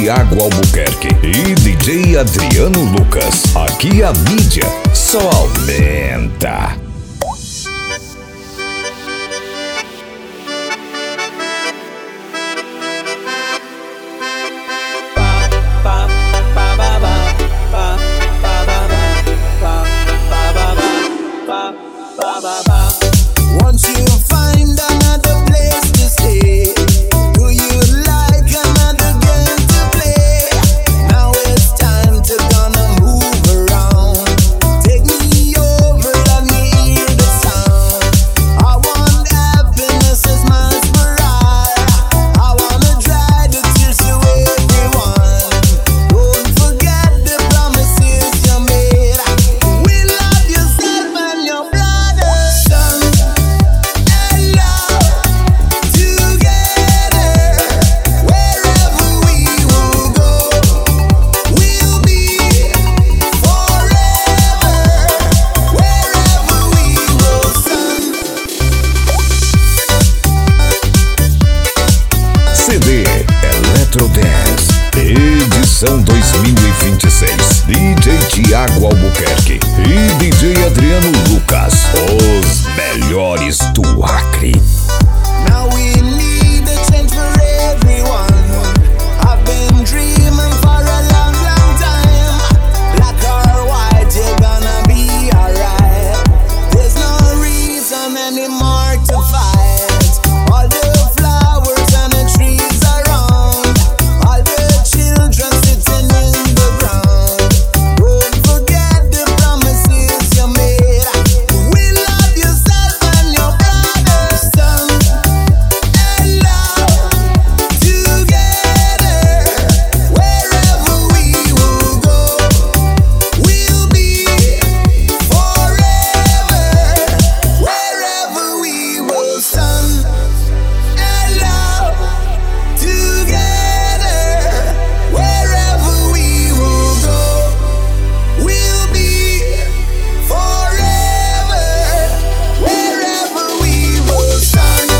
Tiago Albuquerque e DJ Adriano Lucas. Aqui a mídia só aumenta. Once you find another place to stay, do you like another game to play? Now it's time to gonna move around. Take me over, let me hear the sound. I want happiness as my spiral. I wanna dry the tears to everyone. Don't forget the promises you made. We love yourself and your brother, son. CD Electrodance, edição 2026. DJ Tiago Albuquerque e DJ Adriano Lucas, os melhores do Acre. Now we need a change for everyone. I've been dreaming for a long, long time. Black or white, you're gonna be alright. There's no reason anymore to fight. All the flowers and the trees around, all the children sitting in the ground. Don't forget the promises you made. We love yourself and your brother, son. And love together. Wherever we will go, we'll be forever. Wherever we will, son. And love together. Wherever we will go, we'll be forever. Wherever we will, son.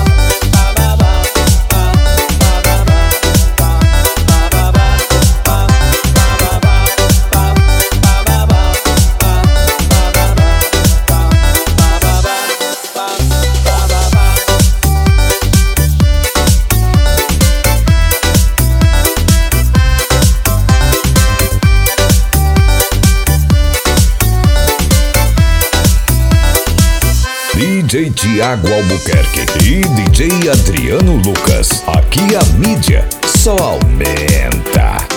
DJ Tiago Albuquerque e DJ Adriano Lucas. Aqui a mídia só aumenta.